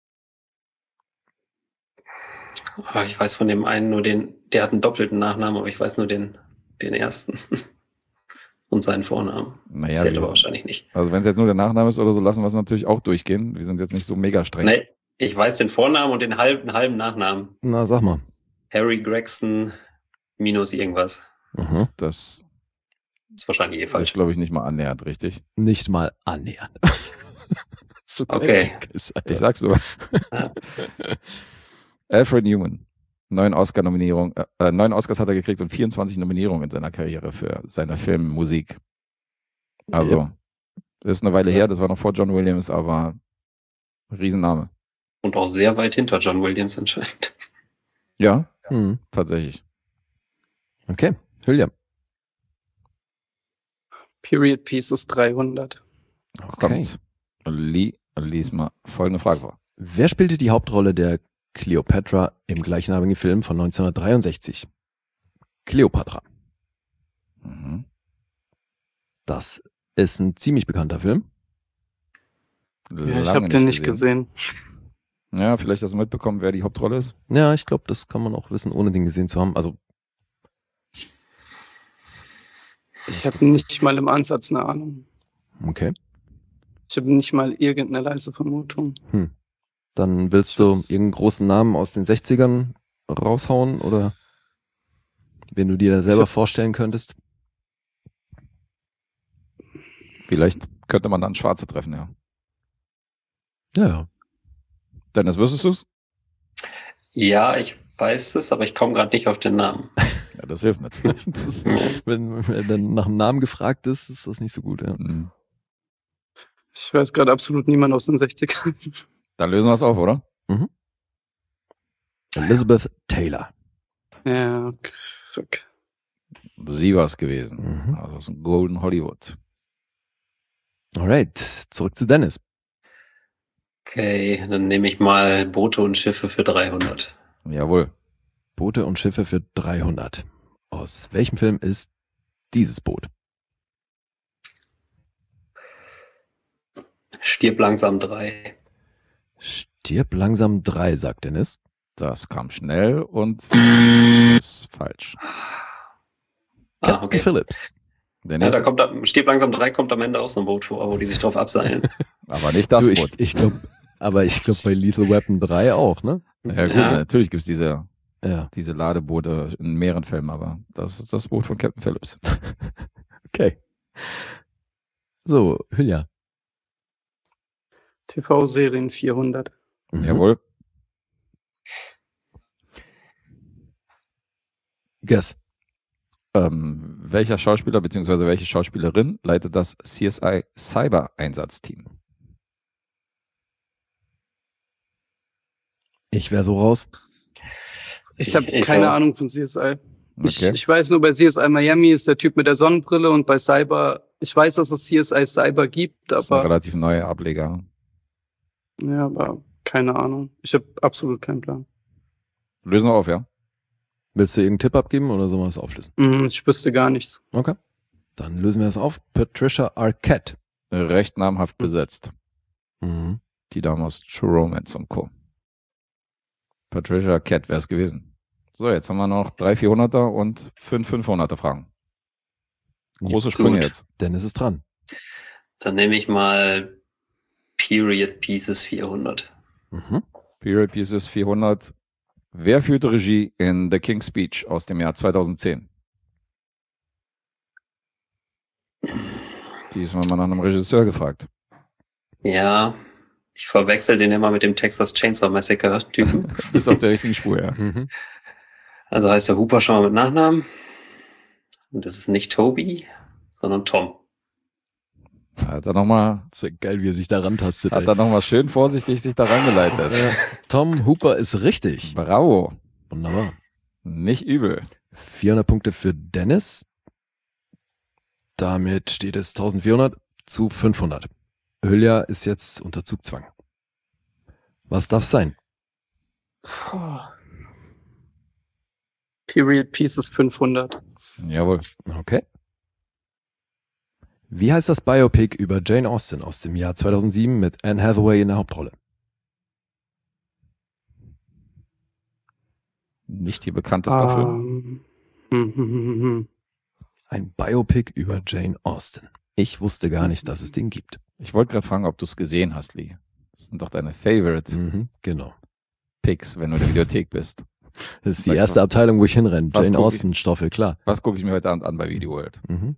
Ah, ich weiß von dem einen nur den, der hat einen doppelten Nachnamen, aber ich weiß nur den, den ersten. Und seinen Vornamen. Naja, das zählt wir- aber wahrscheinlich nicht. Also wenn es jetzt nur der Nachname ist oder so, lassen wir es natürlich auch durchgehen. Wir sind jetzt nicht so mega streng. Nee, ich weiß den Vornamen und den halben, halben Nachnamen. Na, sag mal. Harry Gregson minus irgendwas. Mhm. Das ist wahrscheinlich eh ist, falsch. glaube ich, nicht mal annähernd richtig. Nicht mal annähernd. So Okay. ist, Alter. Ich sag's so. Ja. Alfred Newman. Neun Oscar-Nominierungen, äh, neun Oscars hat er gekriegt und vierundzwanzig Nominierungen in seiner Karriere für seine Filmmusik. Also, Ja. ist eine Weile her, das war noch vor John Williams, aber Riesenname. Und auch sehr weit hinter John Williams anscheinend. Ja, Hm. tatsächlich. Okay, Hülya. Period Pieces dreihundert. Okay. Kommt. Lee, lies mal folgende Frage vor. Wer spielte die Hauptrolle der Cleopatra im gleichnamigen Film von neunzehnhundertdreiundsechzig? Cleopatra. Mhm. Das ist ein ziemlich bekannter Film. Ja, ich Lange habe den nicht gesehen. Ja, vielleicht hast du mitbekommen, wer die Hauptrolle ist. Ja, ich glaube, das kann man auch wissen, ohne den gesehen zu haben. Also, Ich habe nicht mal im Ansatz eine Ahnung. okay. Ich habe nicht mal irgendeine leise Vermutung. Dann willst du Das- irgendeinen großen Namen aus den sechzigern raushauen oder wenn du dir da selber hab- vorstellen könntest? Vielleicht könnte man dann Schwarze treffen, ja. Ja, ja. Dennis, wüsstest du's? Ja, ich weiß es, aber ich komme gerade nicht auf den Namen. Ja, das hilft natürlich. Das ist, wenn, wenn dann nach dem Namen gefragt ist, ist das nicht so gut. Ja. Mhm. Ich weiß gerade absolut niemand aus den sechzigern. Dann lösen wir es auf, oder? Elizabeth Taylor. Ja, okay, fuck. Sie war es gewesen. Mhm. Also aus dem Golden Hollywood. Alright, zurück zu Dennis. Okay, dann nehme ich mal Boote und Schiffe für dreihundert. Jawohl. Boote und Schiffe für dreihundert. Aus welchem Film ist dieses Boot? Stirb langsam drei. Stirb langsam drei, sagt Dennis. Das kam schnell und ist falsch. Ah, Captain okay. Phillips. Ja, Dennis, da kommt, am- Stirb langsam drei kommt am Ende auch so ein Boot vor, wo die sich drauf abseilen. aber nicht das du, ich, Boot. ich glaube, aber ich glaube bei Lethal Weapon drei auch, ne? Ja gut, Ja. natürlich gibt's diese, Ja. diese Ladeboote in mehreren Filmen, aber das ist das Boot von Captain Phillips. Okay. So, Hülya. T V-Serien vierhundert. Mhm. Jawohl. Guess. Ähm, welcher Schauspieler bzw. welche Schauspielerin leitet das C S I Cyber Einsatzteam? Ich wäre so raus. Ich habe Ich- ich keine auch. Ahnung von C S I. Ich, Okay. ich weiß nur, bei C S I Miami ist der Typ mit der Sonnenbrille und bei Cyber, ich weiß, dass es C S I Cyber gibt, Das ist ein aber, relativ neuer Ableger. ja, aber keine Ahnung. Ich habe absolut keinen Plan. Lösen wir auf, ja? Willst du irgendeinen Tipp abgeben oder sollen wir das auflösen? Hm, Ich wüsste gar nichts. Okay. Dann lösen wir das auf. Patricia Arquette. Recht namhaft besetzt. Mhm. Die Dame aus True Romance und Co. Patricia Arquette wäre es gewesen. So, jetzt haben wir noch drei vierhunderter und fünf fünfhunderter Fragen. Große Sprünge Gut. jetzt. Dennis ist dran. Dann nehme ich mal Period Pieces vierhundert. Mhm. Period Pieces vierhundert. Wer führte Regie in The King's Speech aus dem Jahr zweitausendzehn? Diesmal mal nach einem Regisseur gefragt. Ja, ich verwechsel den immer mit dem Texas Chainsaw Massacre Typen. Ist auf der richtigen Spur, ja. Mhm. Also heißt der Hooper schon mal mit Nachnamen. Und das ist nicht Toby, sondern Tom. Hat er nochmal Ist ja geil, wie er sich da rantastet. hat ey. er noch mal schön vorsichtig sich da reingeleitet. Ja. Tom Hooper ist richtig. Bravo. Wunderbar. Nicht übel. vierhundert Punkte für Dennis. Damit steht es eintausendvierhundert zu fünfhundert. Hülya ist jetzt unter Zugzwang. Was darf sein? Period Pieces fünfhundert. Jawohl. Okay. Wie heißt das Biopic über Jane Austen aus dem Jahr zweitausendsieben mit Anne Hathaway in der Hauptrolle? Nicht die bekannteste Film. Ähm, hm, hm, hm, hm. Ein Biopic über Jane Austen. Ich wusste gar nicht, dass es den gibt. Ich wollte gerade fragen, ob du es gesehen hast, Lee. Das sind doch deine Favorite Mhm, genau. Picks, wenn du in der Videothek bist. Das ist die Sagst erste du? Abteilung, wo ich hinrenne. Was Jane guck ich? Austen Stoffel, klar. Was gucke ich mir heute Abend an bei Video World? Mhm.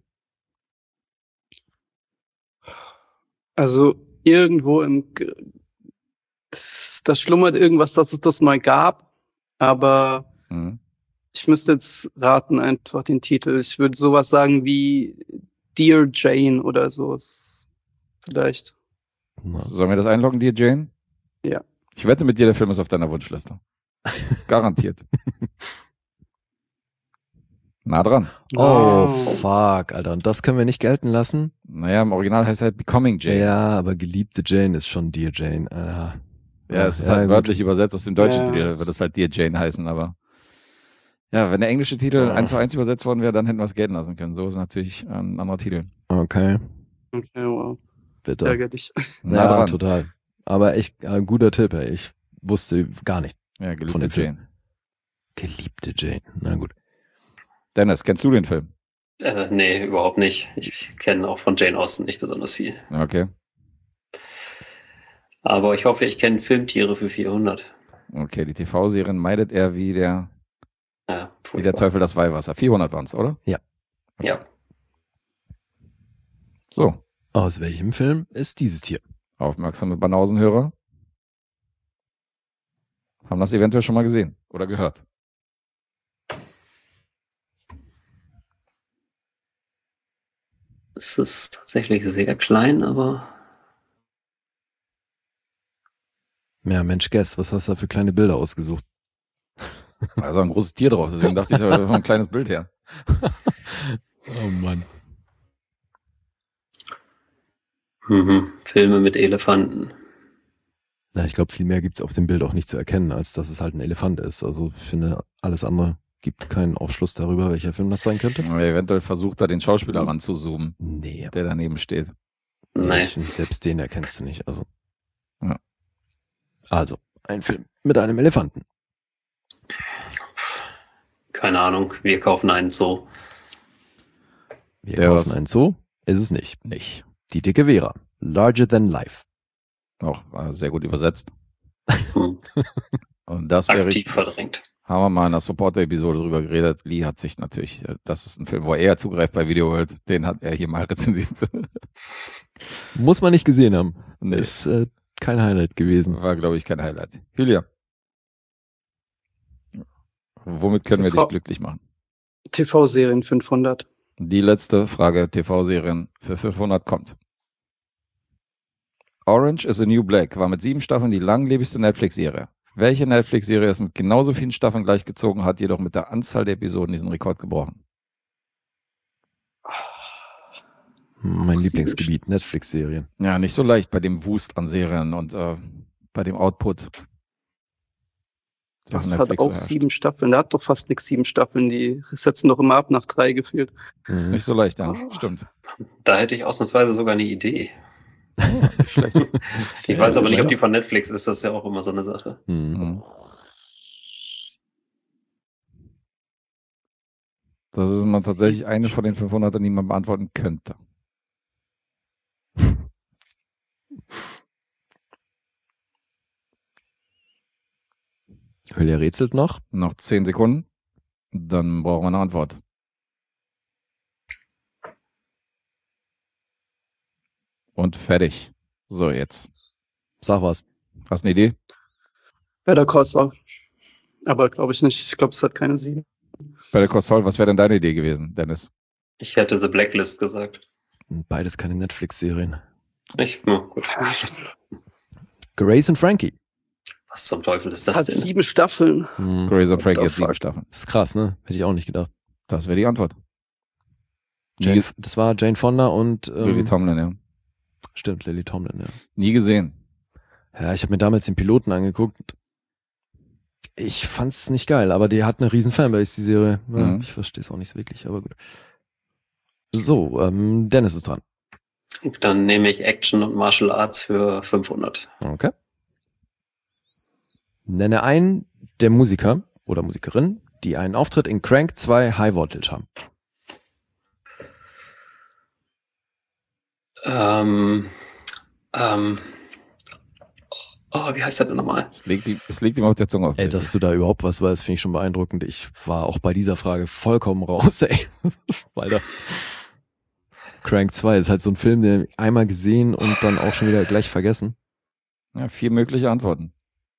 Also irgendwo im Ge- da schlummert irgendwas, dass es das mal gab, aber Mhm. ich müsste jetzt raten einfach den Titel. Ich würde sowas sagen wie Dear Jane oder so. Vielleicht. Na, Sollen wir das einloggen, dir, Jane? Ja. Ich wette mit dir, der Film ist auf deiner Wunschliste. Garantiert. Nah dran. Oh, Oh. fuck, Alter. Und das können wir nicht gelten lassen? Naja, im Original heißt er halt Becoming Jane. Ja, aber geliebte Jane ist schon Dear Jane. Aha. Ja, es ist Ja, halt gut. wörtlich übersetzt aus dem deutschen Ja. Titel, da wird es halt Dear Jane heißen, aber ja, wenn der englische Titel Ja. eins zu eins übersetzt worden wäre, dann hätten wir es gelten lassen können. So ist natürlich ein anderer Titel. Okay, Okay, wow. bitte. Ärgerlich. Nah Ja, dran. total. Aber echt ein guter Tipp, ey. Ich wusste gar nicht. Ja, Von geliebte dem Film. Jane. Geliebte Jane. Na gut. Dennis, kennst du den Film? Äh, nee, überhaupt nicht. Ich kenne auch von Jane Austen nicht besonders viel. Okay. Aber ich hoffe, ich kenne Filmtiere für vierhundert. Okay, die T V-Serien meidet er wie der, Ja, wie der furchtbar. Teufel das Weihwasser. vierhundert waren es, oder? Ja. So, Aus welchem Film ist dieses Tier? aufmerksame Banausenhörer haben das eventuell schon mal gesehen oder gehört. Es ist tatsächlich sehr klein, aber Ja, Mensch, Guess, was hast du da für kleine Bilder ausgesucht? Da ist auch ein großes Tier drauf, deswegen dachte ich, da war ein kleines Bild her. Oh Mann. mhm. Filme mit Elefanten. Na, ich glaube, viel mehr gibt's auf dem Bild auch nicht zu erkennen, als dass es halt ein Elefant ist. Also ich finde, alles andere gibt keinen Aufschluss darüber, welcher Film das sein könnte. Aber eventuell versucht er, den Schauspieler ranzuzoomen, Nee, der daneben steht. nee. Nein. Ich finde, selbst den erkennst du nicht. Also. Ja. Also, ein Film mit einem Elefanten. Keine Ahnung. Wir kaufen einen Zoo. Wir Der kaufen was? einen Zoo, ist es nicht. Nicht. Die dicke Vera. Larger than life. Auch äh, sehr gut übersetzt. Hm. Und das wäre Aktiv ich, verdrängt. haben wir mal in der Supporter-Episode drüber geredet. Lee hat sich natürlich, äh, das ist ein Film, wo er zugreift bei Video World, den hat er hier mal rezensiert. Muss man nicht gesehen haben. Nee. Ist äh, kein Highlight gewesen. War, glaube ich, kein Highlight. Julia. Womit können wir Frau- dich glücklich machen? T V-Serien fünfhundert. Die letzte Frage T V-Serien für fünfhundert kommt. Orange is the New Black war mit sieben Staffeln die langlebigste Netflix-Serie. Welche Netflix-Serie es mit genauso vielen Staffeln gleichgezogen hat, jedoch mit der Anzahl der Episoden diesen Rekord gebrochen? Mein Sieben Lieblingsgebiet, Netflix-Serien. Ja, nicht so leicht bei dem Wust an Serien und äh, bei dem Output. der auf Das hat Netflix so auch herrscht. sieben Staffeln. Der hat doch fast nichts sieben Staffeln. Die setzen doch immer ab nach drei gefühlt. Das ist Mhm. nicht so leicht, ja. Oh. Stimmt. Da hätte ich ausnahmsweise sogar eine Idee. Oh, nicht schlecht. Ich weiß aber nicht, ob die von Netflix ist. Das ist ja auch immer so eine Sache. Mhm. Mhm. Das ist immer tatsächlich eine von den fünfhundert, die man beantworten könnte. Julia rätselt noch. Noch zehn Sekunden. Dann brauchen wir eine Antwort. Und fertig. So, jetzt. Sag was. Hast du eine Idee? Better Call Saul. Aber glaube ich nicht. Ich glaube, es hat keine sieben. Bei der Call, was wäre denn deine Idee gewesen, Dennis? Ich hätte The Blacklist gesagt. Beides keine Netflix-Serien. Ich, na gut. Grace und Frankie. Was zum Teufel ist Es das hat denn? sieben Staffeln. Mhm. Grace und Frankie the hat sieben fuck? Staffeln. Das ist krass, ne? Hätte ich auch nicht gedacht. Das wäre die Antwort. Jane, Nie, das war Jane Fonda und ähm, Lily Tomlin, ja. stimmt, Lily Tomlin, ja. Nie gesehen. Ja, ich habe mir damals den Piloten angeguckt. Ich fand's nicht geil, aber die hat eine riesen Fanbase, die Serie. Ja, Mhm. Ich verstehe es auch nicht so wirklich, aber gut. So, ähm, Dennis ist dran. Dann nehme ich Action und Martial Arts für fünfhundert. Okay. Nenne einen der Musiker oder Musikerin, die einen Auftritt in Crank zwei High Voltage haben. Ähm, ähm, oh, wie heißt der denn nochmal? Es liegt, die, es liegt ihm auf der Zunge auf. Ey, dass du da überhaupt was weißt, finde ich schon beeindruckend. Ich war auch bei dieser Frage vollkommen raus, ey. Alter. Crank zwei ist halt so ein Film, den einmal gesehen und dann auch schon wieder gleich vergessen. Ja, vier mögliche Antworten.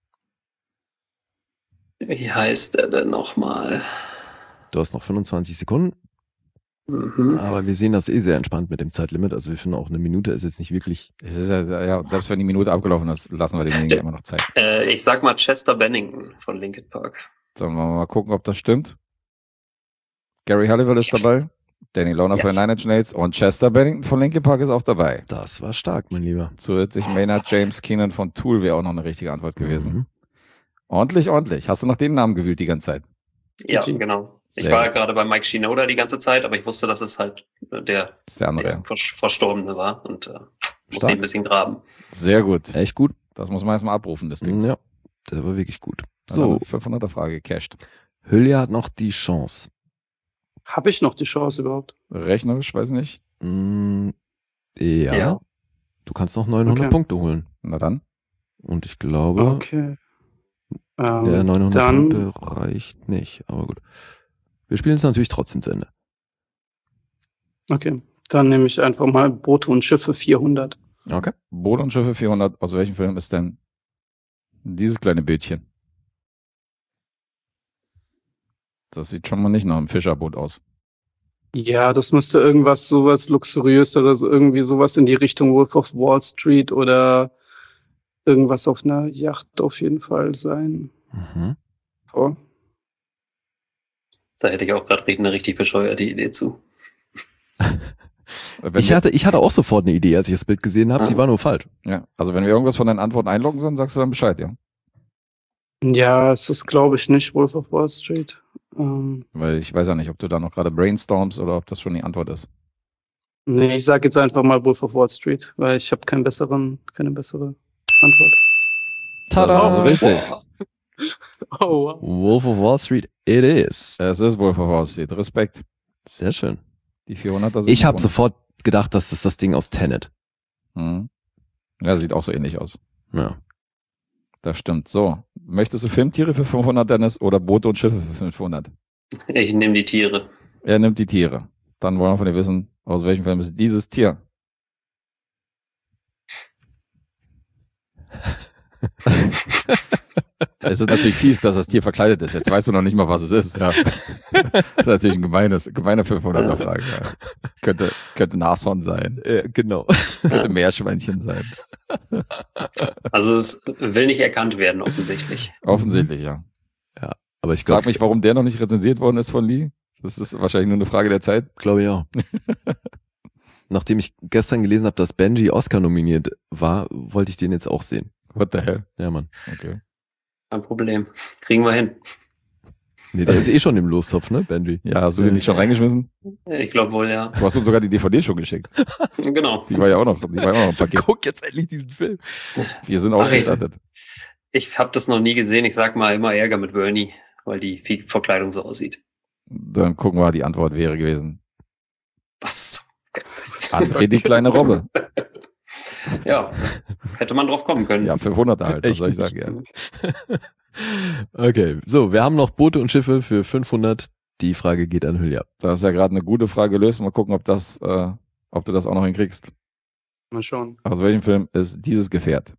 Wie heißt der denn nochmal? Du hast noch fünfundzwanzig Sekunden, Mhm. aber wir sehen das eh sehr entspannt mit dem Zeitlimit. Also wir finden auch, eine Minute ist jetzt nicht wirklich... Es ist ja, ja, selbst wenn die Minute abgelaufen ist, lassen wir demjenigen immer noch Zeit. Äh, ich sag mal Chester Bennington von Linkin Park. Sollen wir mal gucken, ob das stimmt? Gary Halliwell ist dabei, Danny Lohner Yes. von Nine Inch Nails und Chester Bennington von Linkin Park ist auch dabei. Das war stark, mein Lieber. Zusätzlich Maynard James Keenan von Tool wäre auch noch eine richtige Antwort gewesen. Mhm. Ordentlich, ordentlich. Hast du nach den Namen gewühlt die ganze Zeit? Ja, Okay. genau. Ich Sehr war gut. gerade bei Mike Shinoda die ganze Zeit, aber ich wusste, dass es halt äh, der, Das ist der andere. der Vers- Verstorbene war und äh, musste Stark. ihn ein bisschen graben. Sehr gut. Echt gut. Das muss man erstmal abrufen, das Ding. Ja, der war wirklich gut. So, So, fünfhunderter Frage gecashed. Hülya hat noch die Chance. Habe ich noch die Chance überhaupt? Rechnerisch, weiß nicht. Mm, ja. Ja. Du kannst noch neunhundert Okay. Punkte holen. Na dann. Und ich glaube, Okay. Ähm, der neunhundert dann, Punkte reicht nicht. Aber gut. Wir spielen es natürlich trotzdem zu Ende. okay. Dann nehme ich einfach mal Boote und Schiffe vierhundert. Okay. Boot und Schiffe vierhundert. Aus welchem Film ist denn dieses kleine Bildchen? Das sieht schon mal nicht nach einem Fischerboot aus. Ja, das müsste irgendwas sowas Luxuriöseres, irgendwie sowas in die Richtung Wolf of Wall Street oder irgendwas auf einer Yacht auf jeden Fall sein. Mhm. Oh. Da hätte ich auch gerade eine richtig bescheuerte Idee zu. Wenn Ich wir, hatte, ich hatte auch sofort eine Idee, als ich das Bild gesehen habe. Ah. Sie war nur falsch. ja, also wenn wir irgendwas von deinen Antworten einloggen sollen, sagst du dann Bescheid, ja? Ja, es ist, glaube ich, nicht Wolf of Wall Street. Ähm, Weil ich weiß ja nicht, ob du da noch gerade brainstormst oder ob das schon die Antwort ist. nee, ich sage jetzt einfach mal Wolf of Wall Street, weil ich habe keinen besseren, keine bessere Antwort. Das ist richtig. Oh, wow. Wolf of Wall Street, it is. Es ist Wolf of Wall Street. Respekt. Sehr schön. Die vierhunderter sind Ich habe noch sofort gedacht, dass das das Ding aus Tenet. Mhm. Ja, sieht auch so ähnlich aus. Ja. Das stimmt. So, möchtest du Filmtiere für fünfhundert, Dennis, oder Boote und Schiffe für fünfhundert? Ich nehme die Tiere. Er nimmt die Tiere. Dann wollen wir von dir wissen, aus welchem Film ist dieses Tier? Es ist natürlich fies, dass das Tier verkleidet ist. Jetzt weißt du noch nicht mal, was es ist. Ja. Das ist natürlich ein gemeines, gemeine fünfhunderter Frage. Ja. Könnte, könnte Nashorn sein. Äh, genau. Könnte Meerschweinchen sein. Also es will nicht erkannt werden, offensichtlich. Offensichtlich, ja. Aber ich Ich frage glaube, mich, warum der noch nicht rezensiert worden ist von Lee. Das ist wahrscheinlich nur eine Frage der Zeit. glaube ich auch. Nachdem ich gestern gelesen habe, dass Benji Oscar nominiert war, wollte ich den jetzt auch sehen. What the hell? Ja, Mann. Okay. Kein Problem. Kriegen wir hin. Nee, der ist eh schon im Lostopf, ne, Benji? Ja, hast du den nicht schon reingeschmissen? Ich glaube wohl, ja. Du hast uns sogar die D V D schon geschickt. Genau. Die war ja auch noch, die war ja auch noch im Paket. Guck jetzt endlich diesen Film. Wir sind Ach, ausgestattet. Ich habe das noch nie gesehen. Ich sag mal immer Ärger mit Bernie, weil die Vie- Verkleidung so aussieht. Dann gucken wir, die Antwort wäre gewesen. Was? André, die kleine Robbe. Ja, hätte man drauf kommen können. Ja, fünfhunderter halt, was Echt soll ich nicht. sagen? Ja. Okay, so, wir haben noch Boote und Schiffe für fünfhundert. Die Frage geht an Hülya. Da ist ja gerade eine gute Frage gelöst. Mal gucken, ob das, äh, ob du das auch noch hinkriegst. Mal schauen. Aus welchem Film ist dieses Gefährt?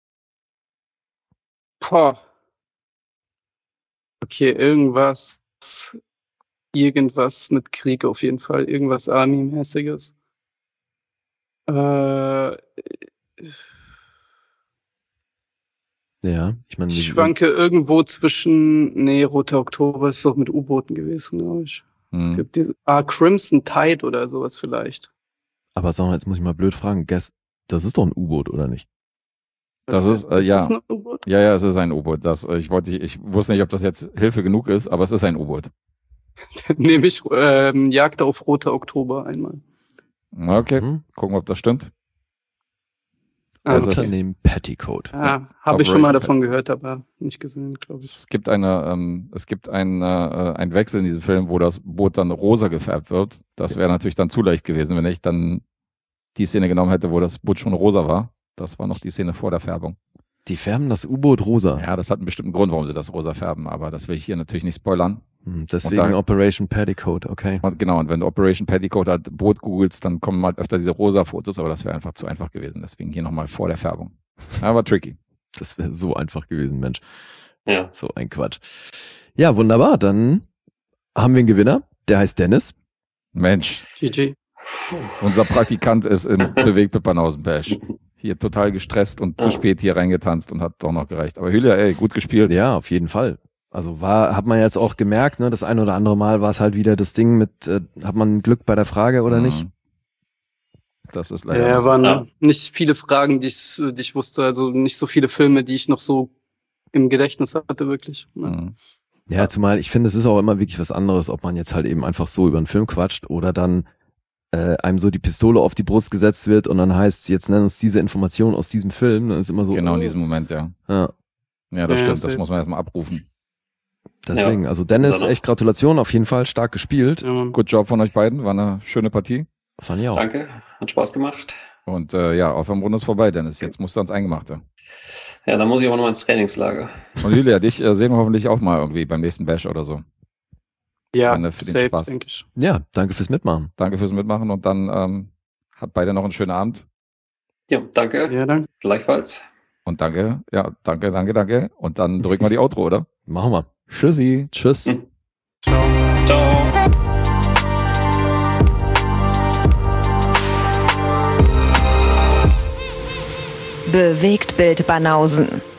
Boah. Okay, irgendwas, irgendwas mit Krieg auf jeden Fall. Irgendwas Army-mäßiges. Äh, Ja, ich meine, ich schwanke irgendwo zwischen, nee, Roter Oktober ist doch mit U-Booten gewesen, glaube ich. Es Hm. gibt diese, ah, Crimson Tide oder sowas vielleicht. aber sag mal, jetzt muss ich mal blöd fragen. Guess, das ist doch ein U-Boot, oder nicht? Das ist, äh, ja. das ein U-Boot? Ja, ja, es ist ein U-Boot. Das, äh, ich wollte, ich wusste nicht, ob das jetzt Hilfe genug ist, aber es ist ein U-Boot. Nehme ich ähm, Jagd auf Roter Oktober einmal. Okay, Mhm. gucken wir, ob das stimmt. Ah, Also okay. es- Unternehmen Petticoat. Ja, habe ich schon mal Operation davon gehört, aber nicht gesehen, glaube ich. Es gibt eine, ähm, es gibt einen, äh, einen Wechsel in diesem Film, wo das Boot dann rosa gefärbt wird. Das wäre natürlich dann zu leicht gewesen, wenn ich dann die Szene genommen hätte, wo das Boot schon rosa war. Das war noch die Szene vor der Färbung. Die färben das U-Boot rosa. Ja, das hat einen bestimmten Grund, warum sie das rosa färben, aber das will ich hier natürlich nicht spoilern. Hm, Deswegen Und da- Operation Petticoat, okay. Und genau, und wenn du Operation Petticoat hat, Boot googelst, dann kommen halt öfter diese rosa Fotos, aber das wäre einfach zu einfach gewesen. Deswegen hier nochmal vor der Färbung. Aber tricky. Das wäre so einfach gewesen, Mensch. Ja. So ein Quatsch. Ja, wunderbar. Dann haben wir einen Gewinner. Der heißt Dennis. Mensch, G G. unser Praktikant ist in Bewegtpippanhausen-Bash. Hier total gestresst und zu Ja. spät hier reingetanzt und hat doch noch gereicht. Aber Hülia, ey, gut gespielt. Ja, auf jeden Fall. Also war, hat man jetzt auch gemerkt, ne, das ein oder andere Mal war es halt wieder das Ding mit, äh, hat man Glück bei der Frage oder Mhm. nicht? Das ist leider. Ja, so. waren Ja. nicht viele Fragen, die ich, die ich wusste, also nicht so viele Filme, die ich noch so im Gedächtnis hatte, wirklich. Ja. Mhm. Ja, zumal ich finde, es ist auch immer wirklich was anderes, ob man jetzt halt eben einfach so über einen Film quatscht oder dann äh, einem so die Pistole auf die Brust gesetzt wird und dann heißt, jetzt nennen uns diese Information aus diesem Film. Dann ist immer so. Genau in äh, diesem Moment, ja. Ja, Ja, das Ja, stimmt. Das safe. muss man erstmal abrufen. deswegen. Also Dennis, Sondern- echt Gratulation, auf jeden Fall stark gespielt. Ja, Mann. Gut Job von euch beiden. War eine schöne Partie. Fand ich auch. Danke, hat Spaß gemacht. Und äh, ja, Aufwärmrunde ist vorbei, Dennis. Jetzt musst du ans Eingemachte. Ja, dann muss ich aber noch mal ins Trainingslager. Und Julia, dich äh, sehen wir hoffentlich auch mal irgendwie beim nächsten Bash oder so. Ja, Danke für den safe, Spaß. denke ich. Ja, danke fürs Mitmachen. Danke fürs Mitmachen und dann ähm, hat beide noch einen schönen Abend. Ja, danke, Ja, danke. gleichfalls. Und danke, ja, danke, danke, danke. Und dann drücken wir die Outro, oder? Machen wir. Tschüssi. Tschüss. Hm. Ciao. Ciao. Bewegt Bild Banausen.